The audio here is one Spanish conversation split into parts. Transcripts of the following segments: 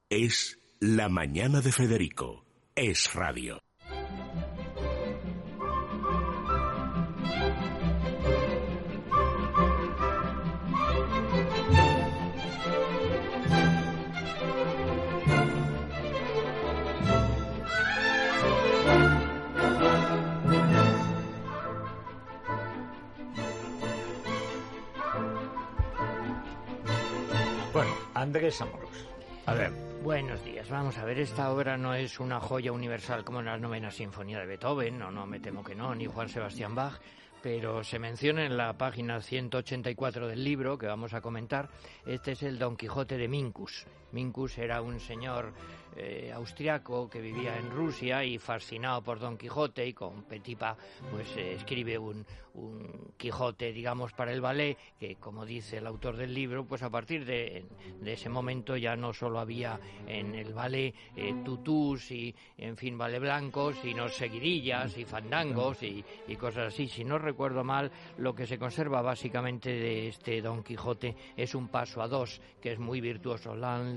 Es La Mañana de Federico. Es radio. Bueno, Andrés Amorós. A ver. Buenos días. Vamos a ver, esta obra no es una joya universal como la Novena Sinfonía de Beethoven, no me temo que no, ni Juan Sebastián Bach, pero se menciona en la página 184 del libro que vamos a comentar. Este es el Don Quijote de Mincus. Mincus era un señor austriaco que vivía en Rusia y fascinado por Don Quijote, y con Petipa pues escribe un Quijote, digamos, para el ballet, que, como dice el autor del libro, pues a partir de ese momento ya no solo había en el ballet tutús y, en fin, ballet blancos, sino seguidillas y fandangos y cosas así. Si no recuerdo mal, lo que se conserva básicamente de este Don Quijote es un paso a dos, que es muy virtuoso.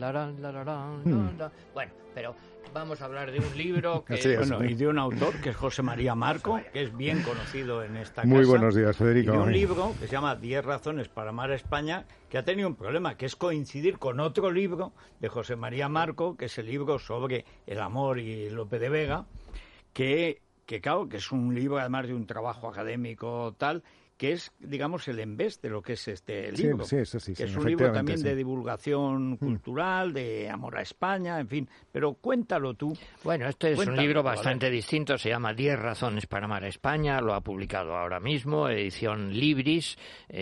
Bueno, pero vamos a hablar de un libro que y de un autor que es José María Marco, que es bien conocido en esta casa. Muy buenos días, Federico. Y de un libro que se llama 10 razones para amar a España, que ha tenido un problema, que es coincidir con otro libro de José María Marco, que es el libro sobre el amor y Lope de Vega, que claro, que es un libro, además de un trabajo académico tal, que es, digamos, el embés de lo que es este libro. Sí, eso sí. Que es un libro también de divulgación cultural, de amor a España, en fin. Pero cuéntalo tú. Bueno, este es un libro bastante distinto, se llama 10 razones para amar a España, lo ha publicado ahora mismo, edición Libris,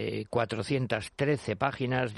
413 páginas,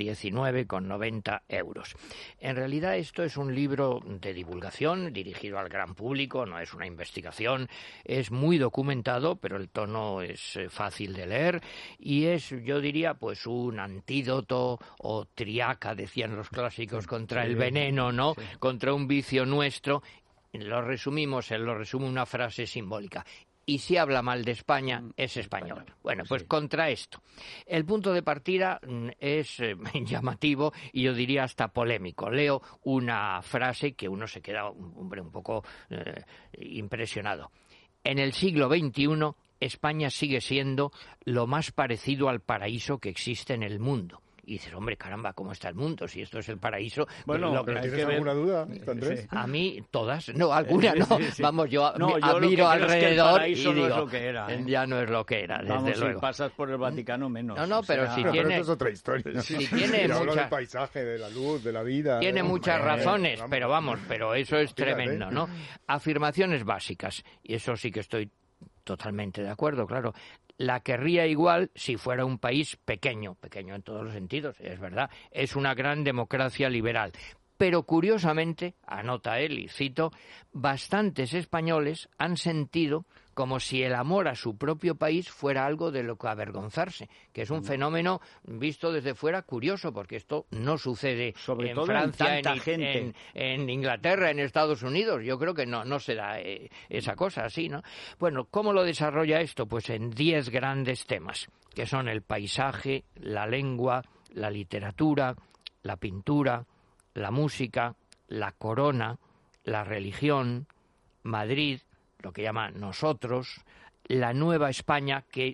19,90 €. En realidad esto es un libro de divulgación dirigido al gran público, no es una investigación, es muy documentado, pero el tono es fácil de leer. Y es, yo diría, pues un antídoto o triaca, decían los clásicos, contra el veneno, ¿no? Sí. Contra un vicio nuestro. Lo resumimos, él lo resume una frase simbólica. Y si habla mal de España, es español. Bueno, pues contra esto. El punto de partida es llamativo y yo diría hasta polémico. Leo una frase que uno se queda, hombre, un poco impresionado. En el siglo XXI, España sigue siendo lo más parecido al paraíso que existe en el mundo. Y dices, hombre, caramba, ¿cómo está el mundo? Si esto es el paraíso... Bueno, pero ¿tienes alguna duda, Andrés? A mí, todas. No, alguna no. Sí. Vamos, yo miro alrededor y digo, no es lo que era, ya no es lo que era, desde luego. Si pasas por el Vaticano, menos. No, pero si tiene... Pero eso es otra historia. Si tiene hablo del paisaje, de la luz, de la vida... Tiene muchas razones, pero eso es tremendo, ¿no? Afirmaciones básicas, y eso sí que estoy totalmente de acuerdo, claro. La querría igual si fuera un país pequeño en todos los sentidos, es verdad. Es una gran democracia liberal. Pero curiosamente, anota él, y cito, bastantes españoles han sentido como si el amor a su propio país fuera algo de lo que avergonzarse, que es un fenómeno visto desde fuera curioso, porque esto no sucede sobre en todo Francia, en tanta gente. En Inglaterra, en Estados Unidos. Yo creo que no se da esa cosa así, ¿no? Bueno, ¿cómo lo desarrolla esto? Pues en 10 grandes temas, que son el paisaje, la lengua, la literatura, la pintura, la música, la corona, la religión, Madrid, lo que llama nosotros, la Nueva España, que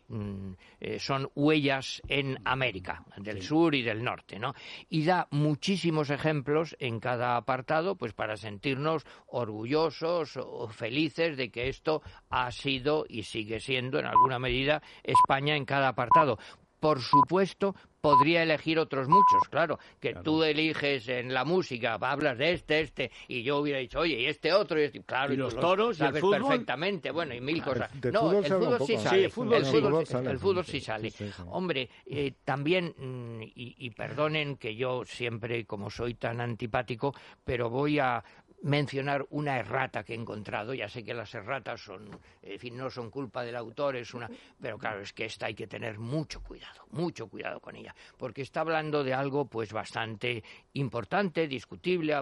son huellas en América, del sur y del norte, ¿no? Y da muchísimos ejemplos en cada apartado, pues para sentirnos orgullosos o felices de que esto ha sido y sigue siendo, en alguna medida, España en cada apartado. Por supuesto, podría elegir otros muchos, claro, tú eliges en la música, hablas de este, y yo hubiera dicho, oye, y este otro, claro, y los toros, sabes y el fútbol, perfectamente, bueno, y mil cosas. No, el fútbol sí sale. El fútbol sí sale. Hombre, también, y perdonen que yo siempre, como soy tan antipático, pero voy a mencionar una errata que he encontrado. Ya sé que las erratas son, en fin, no son culpa del autor, pero claro, es que esta hay que tener mucho cuidado con ella, porque está hablando de algo pues bastante importante, discutible, a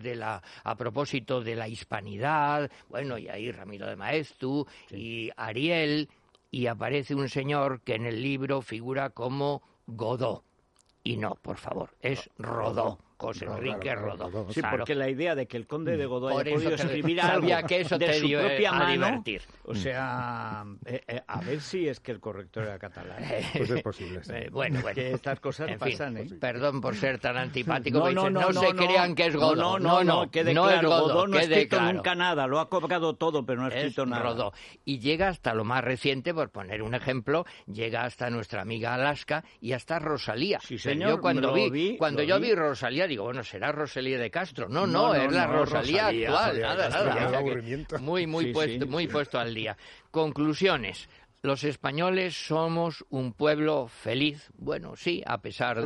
propósito de la hispanidad. Bueno, y ahí Ramiro de Maeztu y Ariel, y aparece un señor que en el libro figura como Godó, y no, por favor, es Rodó. José Enrique Rodó. Sí, claro. porque la idea de que el conde de Godó haya podido escribir sabía algo que eso de te su propia mano, divertir. O sea, a ver si es que el corrector era catalán. Pues es posible. Sí. Bueno, que estas cosas en pasan, fin, ¿eh? Perdón por ser tan antipático. No se crean que es Godó. No, quede claro, Godó no ha escrito claro. nunca nada, lo ha cobrado todo, pero no ha escrito nada. Rodó. Y llega hasta lo más reciente, por poner un ejemplo, llega hasta nuestra amiga Alaska y hasta Rosalía. Sí, señor, yo cuando vi Rosalía, digo, bueno, será Rosalía de Castro. No, es la Rosalía actual. Nada. Muy puesto al día. Conclusiones. Los españoles somos un pueblo feliz. Bueno, sí, a pesar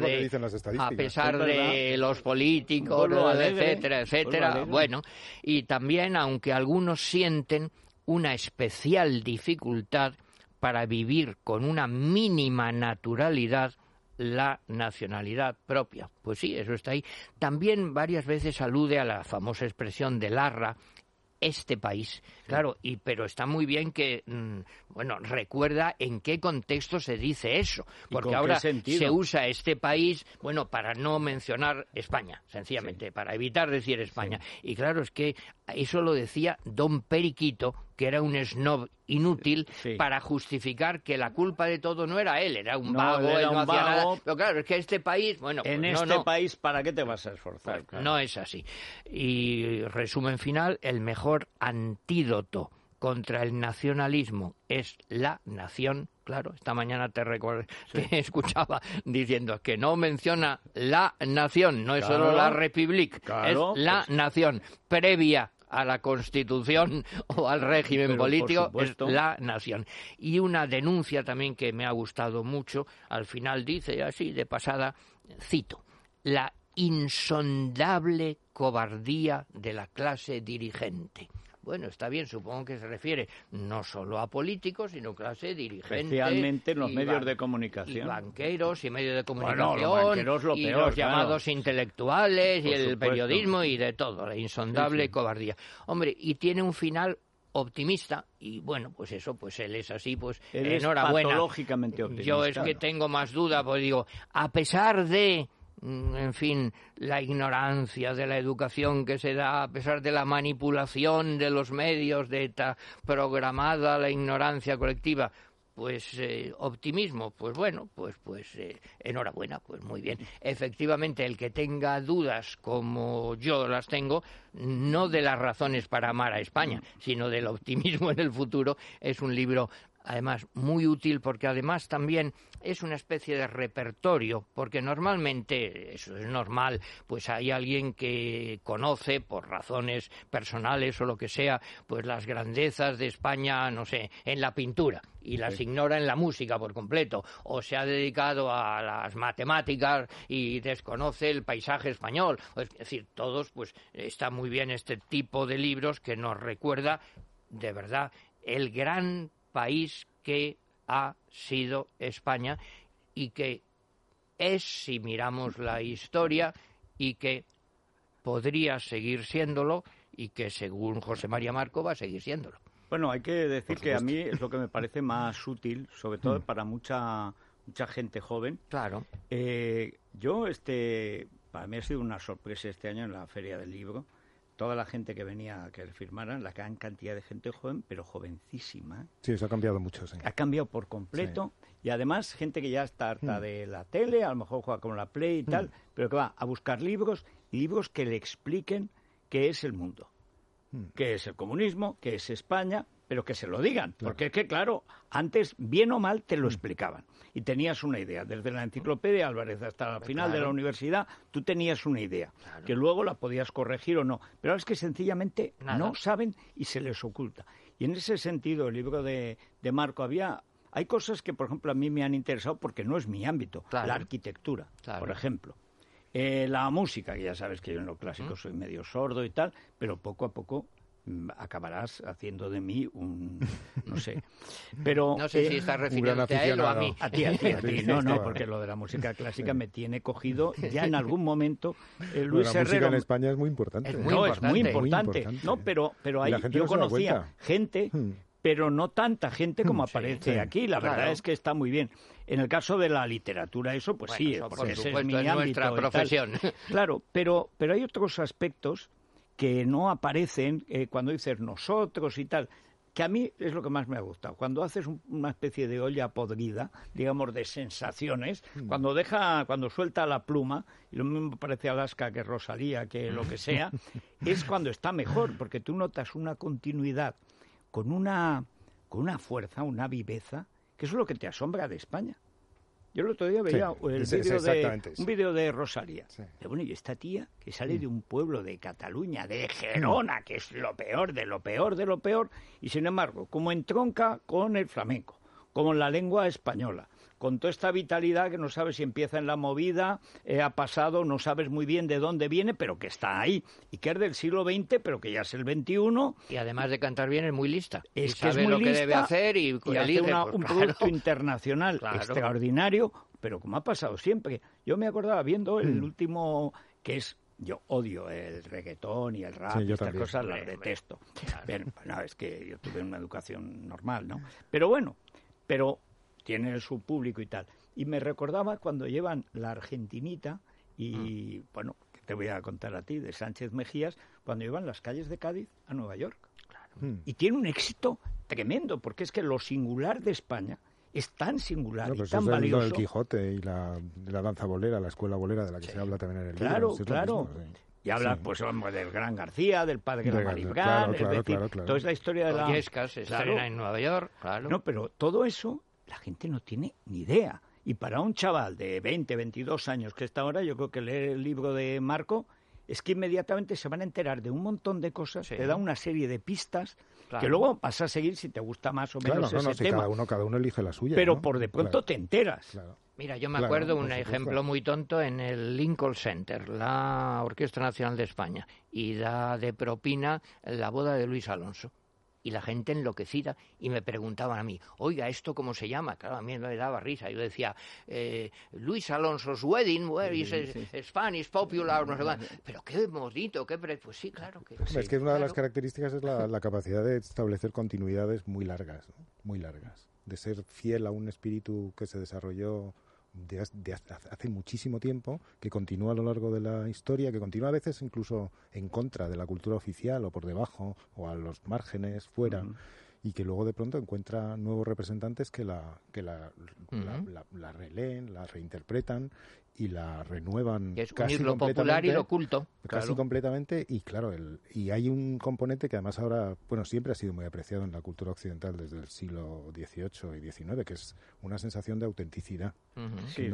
de los políticos, etcétera. Bueno, y también, aunque algunos sienten una especial dificultad para vivir con una mínima naturalidad la nacionalidad propia. Pues sí, eso está ahí. También varias veces alude a la famosa expresión de Larra, este país. Claro, pero está muy bien que, recuerda en qué contexto se dice eso, porque ahora se usa este país, para no mencionar España, sencillamente, para evitar decir España. Sí. Y claro, es que eso lo decía Don Periquito, que era un snob inútil, para justificar que la culpa de todo no era él, era un vago, él no hacía nada. Pero claro, es que este país, país, ¿para qué te vas a esforzar? Pues, claro. No es así. Y resumen final, el mejor antídoto contra el nacionalismo es la nación. Claro, esta mañana te escuchaba diciendo que no menciona la nación, no es solo la República, es la nación previa a la Constitución o al régimen político, es la nación. Y una denuncia también que me ha gustado mucho, al final dice así de pasada, cito, la insondable cobardía de la clase dirigente. Bueno, está bien, supongo que se refiere no solo a políticos, sino clase dirigente. Especialmente en los medios de comunicación. Y banqueros y medios de comunicación. Bueno, los banqueros lo peor, los llamados intelectuales y el periodismo y de todo, la insondable cobardía. Hombre, y tiene un final optimista y pues eso, pues él es así, pues él enhorabuena. Es patológicamente optimista. Yo es que tengo más duda, pues digo, a pesar de la ignorancia de la educación que se da, a pesar de la manipulación de los medios, de esta programada la ignorancia colectiva, pues optimismo, pues enhorabuena, pues muy bien. Efectivamente, el que tenga dudas como yo las tengo, no de las razones para amar a España, sino del optimismo en el futuro, es un libro además muy útil, porque además también es una especie de repertorio, porque normalmente, eso es normal, pues hay alguien que conoce por razones personales o lo que sea, pues las grandezas de España, no sé, en la pintura, y las ignora en la música por completo, o se ha dedicado a las matemáticas y desconoce el paisaje español. Es decir, todos, pues está muy bien este tipo de libros que nos recuerda, de verdad, el gran país que ha sido España y que es, si miramos la historia, y que podría seguir siéndolo y que, según José María Marco, va a seguir siéndolo. Bueno, hay que decir que a mí es lo que me parece más útil, sobre todo para mucha gente joven. Claro. Para mí ha sido una sorpresa este año en la Feria del Libro. Toda la gente que venía a que le firmaran, la gran cantidad de gente joven, pero jovencísima. Sí, eso ha cambiado mucho. Sí. Ha cambiado por completo. Sí. Y además, gente que ya está harta de la tele, a lo mejor juega con la Play y tal, pero que va a buscar libros que le expliquen qué es el mundo, qué es el comunismo, qué es España, pero que se lo digan. Claro. Porque es que, claro, antes, bien o mal, te lo explicaban. Y tenías una idea. Desde la enciclopedia Álvarez hasta la final de la universidad, tú tenías una idea. Claro. Que luego la podías corregir o no. Pero ahora es que sencillamente no saben y se les oculta. Y en ese sentido, el libro de Marco hay cosas que, por ejemplo, a mí me han interesado porque no es mi ámbito. Claro. La arquitectura, por ejemplo. La música, que ya sabes que yo en lo clásico soy medio sordo y tal, pero poco a poco acabarás haciendo de mí no sé. Pero no sé si estás refiriéndote a él o a mí. A ti. No, porque lo de la música clásica me tiene cogido ya en algún momento. Luis la Herrero. Música en España es muy importante. Es muy importante. No, pero ahí yo conocía gente pero no tanta gente como aparece aquí. La verdad es que está muy bien. En el caso de la literatura, eso pues sí, eso, porque por ese es mi ámbito. Nuestra profesión. Claro, pero hay otros aspectos que no aparecen cuando dices nosotros y tal, que a mí es lo que más me ha gustado. Cuando haces una especie de olla podrida, digamos, de sensaciones, cuando suelta la pluma, y lo mismo parece Alaska que Rosalía, que lo que sea, es cuando está mejor, porque tú notas una continuidad con una fuerza, una viveza, que eso es lo que te asombra de España. Yo el otro día veía un vídeo de Rosalía. Sí. Y bueno, y esta tía que sale de un pueblo de Cataluña, de Gerona, que es lo peor de lo peor de lo peor, y sin embargo, como entronca con el flamenco, con la lengua española, con toda esta vitalidad que no sabes si empieza en la movida, ha pasado, no sabes muy bien de dónde viene, pero que está ahí, y que es del siglo XX, pero que ya es el XXI. Y además de cantar bien, es muy lista. Es que sabe es muy lo que debe hacer y hace un producto internacional extraordinario, pero como ha pasado siempre. Yo me acordaba viendo el último, que es... Yo odio el reggaetón y el rap, y estas cosas las detesto. Claro. Bueno, es que yo tuve una educación normal, ¿no? Pero bueno, tiene su público y tal. Y me recordaba cuando llevan la Argentinita y, bueno, que te voy a contar a ti, de Sánchez Mejías, cuando llevan las calles de Cádiz a Nueva York. Claro. Y tiene un éxito tremendo, porque es que lo singular de España es tan singular y tan valioso. El Quijote y la danza bolera, la escuela bolera de la que se habla también en el libro. Claro. Y habla, pues, del Gran García, del padre de Malibran, claro. Toda esa historia de la... Illescas se estrena en Nueva York, claro. No, pero todo eso la gente no tiene ni idea. Y para un chaval de 20, 22 años que está ahora, yo creo que lee el libro de Marco, es que inmediatamente se van a enterar de un montón de cosas, te da una serie de pistas que luego vas a seguir si te gusta más o menos ese tema. Cada uno elige la suya. Pero por de pronto te enteras. Claro. Mira, yo me acuerdo un ejemplo muy tonto en el Lincoln Center, la Orquesta Nacional de España, y da de propina la boda de Luis Alonso. Y la gente enloquecida, y me preguntaban a mí, oiga, ¿esto cómo se llama? Claro, a mí me daba risa. Yo decía, Luis Alonso's wedding, where is Spanish popular, no sé cuál. Pero qué bonito, pues sí, claro que sí. Es que una de las características es la capacidad de establecer continuidades muy largas, ¿no? Muy largas. De ser fiel a un espíritu que se desarrolló hace muchísimo tiempo, que continúa a lo largo de la historia, que continúa a veces incluso en contra de la cultura oficial o por debajo o a los márgenes fuera, y que luego de pronto encuentra nuevos representantes que la releen, la reinterpretan y la renuevan. Que es casi unir lo popular y lo culto. Casi completamente, y claro, y hay un componente que además ahora, bueno, siempre ha sido muy apreciado en la cultura occidental desde el siglo XVIII y XIX, que es una sensación de autenticidad, que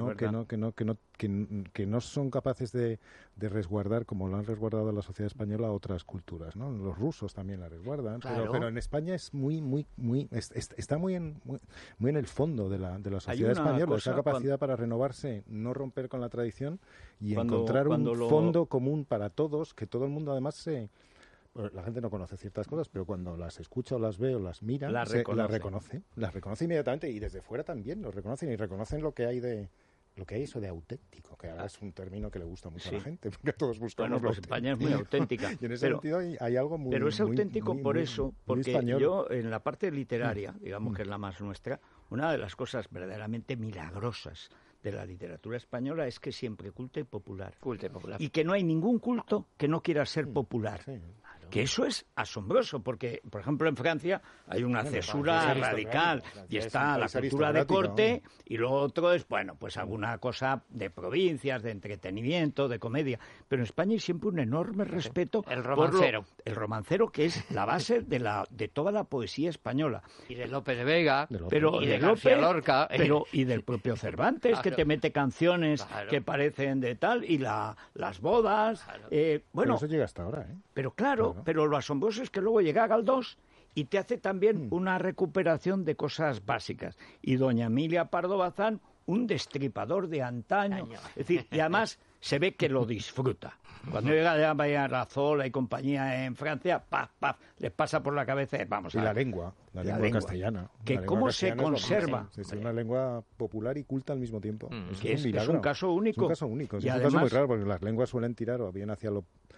no son capaces de resguardar, como lo han resguardado la sociedad española, otras culturas, ¿no? Los rusos también la resguardan, pero en España es está muy en el fondo de la sociedad española, esa capacidad para renovarse, no romper con la tradición y encontrar un fondo común para todos, que todo el mundo además la gente no conoce ciertas cosas, pero cuando las escucha o las ve o las mira, las reconoce inmediatamente, y desde fuera también lo reconocen, y reconocen lo que hay eso de auténtico, que ahora es un término que le gusta mucho a la gente, porque todos buscamos lo auténtico. España es muy auténtica. Y en ese sentido hay algo muy... Pero es auténtico porque español. Yo, en la parte literaria, digamos que es la más nuestra, una de las cosas verdaderamente milagrosas de la literatura española es que siempre culta y popular. Y que no hay ningún culto que no quiera ser popular. Sí. Que eso es asombroso, porque, por ejemplo, en Francia hay una cesura radical y está la cultura de corte, y lo otro es, bueno, pues alguna cosa de provincias, de entretenimiento, de comedia. Pero en España hay siempre un enorme respeto el romancero. El romancero, que es la base de toda la poesía española. Y de Lope de Vega, y de García Lorca. Y del propio Cervantes, que te mete canciones que parecen de tal, y las bodas. Bueno, pero eso llega hasta ahora, ¿eh? Pero claro. Pero lo asombroso es que luego llega Galdós y te hace también una recuperación de cosas básicas. Y doña Emilia Pardo Bazán, un destripador de antaño. Es decir, y además se ve que lo disfruta. Cuando llega a Razola y compañía en Francia, les pasa por la cabeza, vamos a ver. Y la lengua castellana. Que cómo se conserva. Es una lengua popular y culta al mismo tiempo. Es un caso único. Es un caso único. Es un caso muy raro, porque las lenguas suelen tirar o bien hacia lo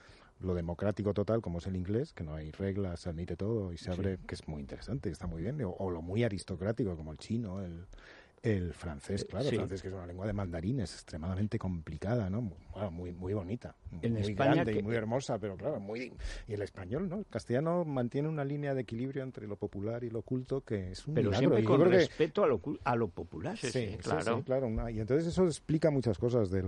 lo democrático total, como es el inglés, que no hay reglas, se admite todo y se abre, que es muy interesante, está muy bien, o lo muy aristocrático, como el chino, el francés, claro, el francés, que es una lengua de mandarines extremadamente complicada, ¿no? Bueno, muy bonita, en muy España grande y muy hermosa, pero claro, y el español, ¿no? El castellano mantiene una línea de equilibrio entre lo popular y lo culto que es un pero milagro. Siempre con respeto a lo popular. Sí, claro. Y entonces eso explica muchas cosas de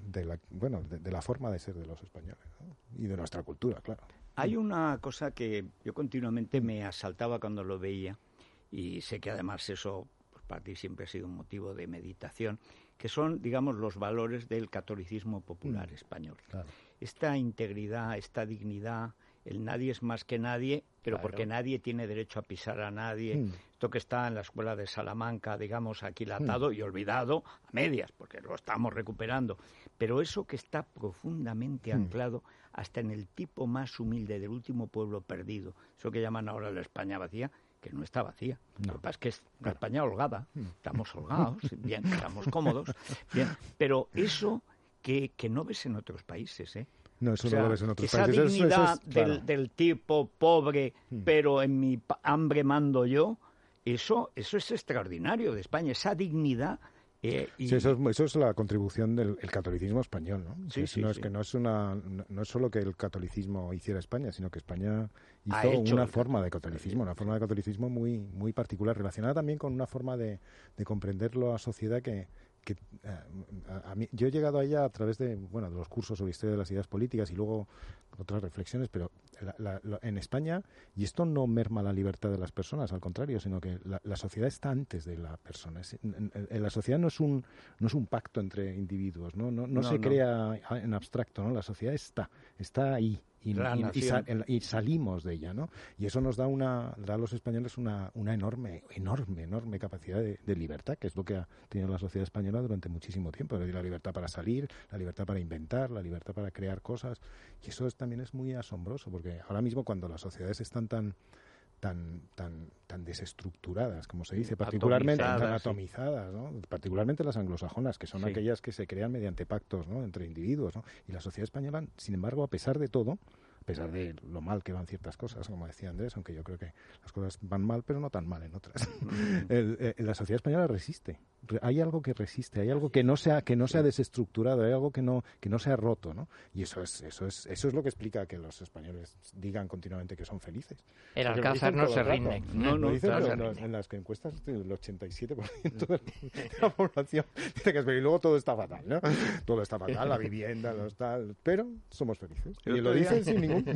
la forma de ser de los españoles, ¿no? Y de nuestra cultura, claro. Hay una cosa que yo continuamente me asaltaba cuando lo veía, y sé que además eso para ti siempre ha sido un motivo de meditación, que son, digamos, los valores del catolicismo popular español. Claro. Esta integridad, esta dignidad, el nadie es más que nadie, pero porque nadie tiene derecho a pisar a nadie. Esto que está en la escuela de Salamanca, digamos, aquilatado y olvidado a medias, porque lo estamos recuperando. Pero eso que está profundamente anclado hasta en el tipo más humilde del último pueblo perdido, eso que llaman ahora la España vacía, que no está vacía. No. Lo que pasa es que es una España holgada. Estamos holgados, bien, estamos cómodos. Bien, pero eso que no ves en otros países, ¿eh? No, eso no lo ves en otros países. Esa dignidad claro. del tipo pobre, pero en mi hambre mando yo, eso es extraordinario de España, esa dignidad. Sí, eso es la contribución del catolicismo español, ¿no? Sí, que no es solo que el catolicismo hiciera España, sino que España hizo una forma de catolicismo muy, muy particular, relacionada también con una forma de comprender la sociedad que a mí, yo he llegado a ella a través de los cursos sobre historia de las ideas políticas y luego otras reflexiones, pero en España, y esto no merma la libertad de las personas, al contrario, sino que la sociedad está antes de la persona. La sociedad no es un pacto entre individuos, no se crea en abstracto, ¿no? La sociedad está ahí. Y salimos de ella, ¿no? Y eso nos da a los españoles una enorme capacidad de libertad, que es lo que ha tenido la sociedad española durante muchísimo tiempo. Es decir, la libertad para salir, la libertad para inventar, la libertad para crear cosas. Y eso también es muy asombroso, porque ahora mismo cuando las sociedades están tan desestructuradas, como se dice, particularmente tan atomizadas, ¿no? Particularmente las anglosajonas, que son aquellas que se crean mediante pactos, ¿no? Entre individuos, ¿no? Y la sociedad española, sin embargo, a pesar de todo, a pesar de lo mal que van ciertas cosas, como decía Andrés, aunque yo creo que las cosas van mal, pero no tan mal en otras. La sociedad española resiste. Hay algo que resiste, hay algo que no se ha desestructurado, hay algo que no se ha roto, ¿no? Y eso es lo que explica que los españoles digan continuamente que son felices. El Alcázar no se rinde. En las encuestas el 87% de la población dice que es feliz. Y luego todo está fatal, ¿no? Todo está fatal, la vivienda, pero somos felices. Y lo dicen sin ningún...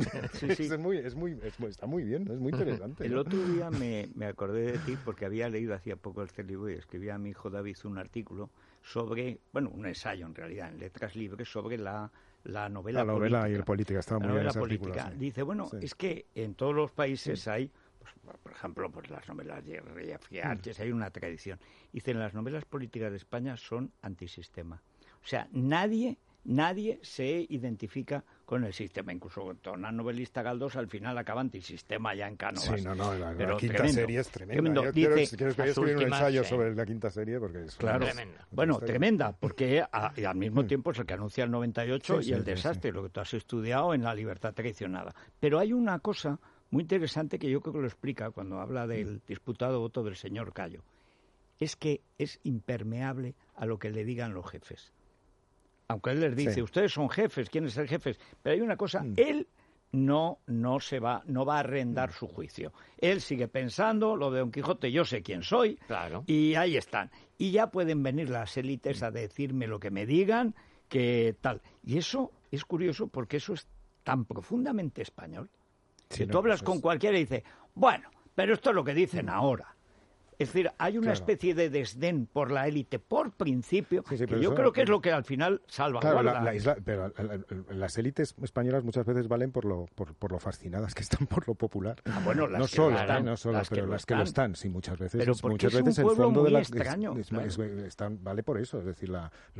Está muy bien, es muy interesante. El otro día me acordé de ti porque había leído hacía poco este libro y escribía a mi hijo David un artículo sobre, un ensayo en realidad, en Letras Libres, sobre la novela política. La novela y el política, estaba muy bien ese artículo. Dice, es que en todos los países hay, por ejemplo, las novelas de F.G. Arches, hay una tradición. Dice, las novelas políticas de España son antisistema. O sea, nadie se identifica con el sistema. Incluso una novelista Galdós al final acaba antisistema ya en Cánovas. Sí, la quinta serie es tremenda. Yo quiero escribir un ensayo sobre la quinta serie porque es tremenda. Tremenda, porque al mismo tiempo es el que anuncia el 98 y el desastre, lo que tú has estudiado en La libertad traicionada. Pero hay una cosa muy interesante que yo creo que lo explica cuando habla del disputado voto del señor Cayo. Es que es impermeable a lo que le digan los jefes. Aunque él les dice, ustedes son jefes, ¿quién es el jefe? Pero hay una cosa, él no va a arrendar su juicio. Él sigue pensando, lo de Don Quijote, yo sé quién soy, claro. Y ahí están. Y ya pueden venir las élites a decirme lo que me digan, que tal. Y eso es curioso porque eso es tan profundamente español. Si tú hablas con cualquiera y dices, pero esto es lo que dicen ahora. Es decir, hay una especie de desdén por la élite por principio, que yo creo que es lo que al final salvaguarda. Claro, pero las élites españolas muchas veces valen por lo fascinadas que están por lo popular. No solo, pero las que lo están, sí, muchas veces. Pero muchas veces el fondo de la extraño, vale por eso, es decir,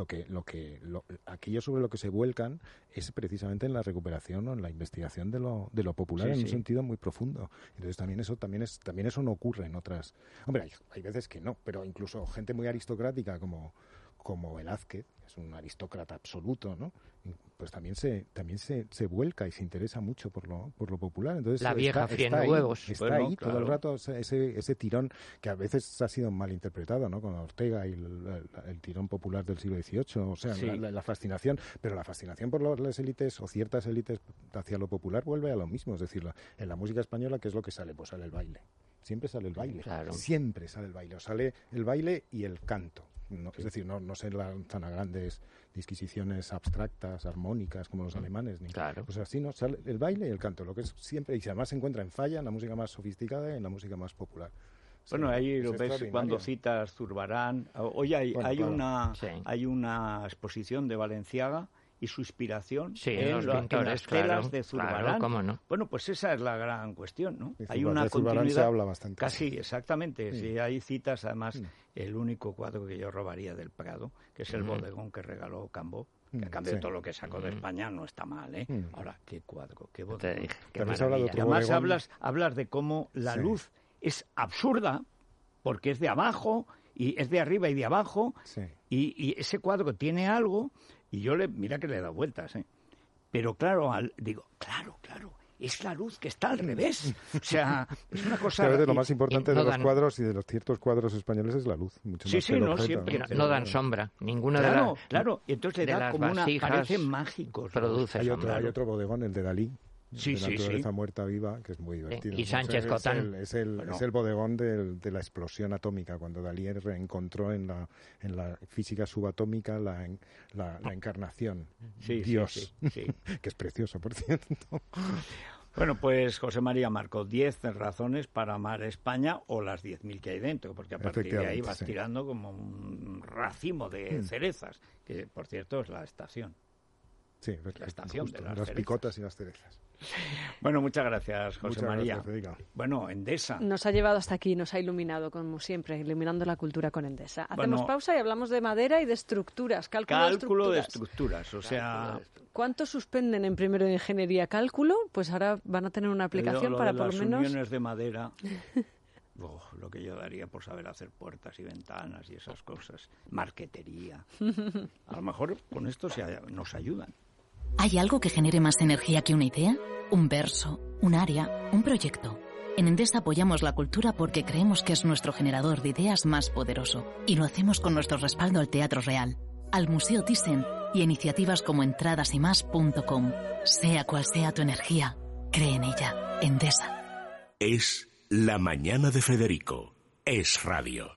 aquello sobre lo que se vuelcan es precisamente en la recuperación o en la investigación de lo popular en un sentido muy profundo. Entonces también eso no ocurre en otras. Hombre, hay veces que no, pero incluso gente muy aristocrática como Velázquez, es un aristócrata absoluto, ¿no? Pues también se vuelca y se interesa mucho por lo popular. Entonces la vieja friendo huevos. Está ahí todo el rato ese tirón que a veces ha sido mal interpretado, ¿no? Con Ortega y el tirón popular del siglo XVIII, o sea, la fascinación, pero la fascinación por las élites o ciertas élites hacia lo popular vuelve a lo mismo, es decir, en la música española, ¿qué es lo que sale? Pues sale el baile. Siempre sale el baile. Claro. Siempre sale el baile. O sale el baile y el canto. No, es decir, no se lanzan a grandes disquisiciones abstractas, armónicas, como los alemanes. Claro. Pues así, ¿no? Sale el baile y el canto, lo que es siempre, y además se encuentra en falla, en la música más sofisticada y en la música más popular. Bueno, ahí lo ves cuando citas Zurbarán. Hoy hay una exposición de Valenciaga y su inspiración en las telas de Zurbarán. Claro, ¿cómo no? Bueno, pues esa es la gran cuestión, ¿no? Hay una continuidad. Se habla bastante. Casi, exactamente. Sí, hay citas, además, el único cuadro que yo robaría del Prado, que es el bodegón que regaló Cambó, que a cambio de todo lo que sacó de España no está mal, ¿eh? Ahora, qué cuadro, qué bodegón. Además hablas de cómo la luz es absurda, porque es de abajo, y es de arriba y de abajo, y ese cuadro tiene algo. Y yo mira que le he dado vueltas, ¿eh? Pero claro, claro, es la luz que está al revés. O sea, es una cosa... A veces lo más importante de los cuadros y de los ciertos cuadros españoles es la luz. Mucho más no siempre. No dan sombra. Ninguna Claro, y entonces le da como parecen mágicos. Produce sombra. Hay otro bodegón, el de Dalí. De la naturaleza muerta viva, que es muy divertido. Y Sánchez Cotán. Es el bodegón de la explosión atómica, cuando Dalí reencontró en la física subatómica la encarnación, Dios, que es precioso, por cierto. Bueno, pues José María Marco, 10 razones para amar España, o las 10.000 que hay dentro, porque a partir de ahí vas tirando como un racimo de cerezas, que por cierto es la estación. Sí, la estación de las picotas y las cerezas. Bueno, muchas gracias, José María. Gracias, Federica. Bueno, Endesa. Nos ha llevado hasta aquí, nos ha iluminado, como siempre, iluminando la cultura con Endesa. Hacemos pausa y hablamos de madera y de estructuras. Cálculo de estructuras, o sea... ¿Cuánto suspenden en primero de ingeniería? ¿Cálculo? Pues ahora van a tener una aplicación para por lo menos... Las uniones de madera... lo que yo daría por saber hacer puertas y ventanas y esas cosas. Marquetería. A lo mejor con esto nos ayudan. ¿Hay algo que genere más energía que una idea? Un verso, un área, un proyecto. En Endesa apoyamos la cultura porque creemos que es nuestro generador de ideas más poderoso. Y lo hacemos con nuestro respaldo al Teatro Real, al Museo Thyssen y a iniciativas como entradasymas.com. Sea cual sea tu energía, cree en ella. Endesa. Es La Mañana de Federico. Es radio.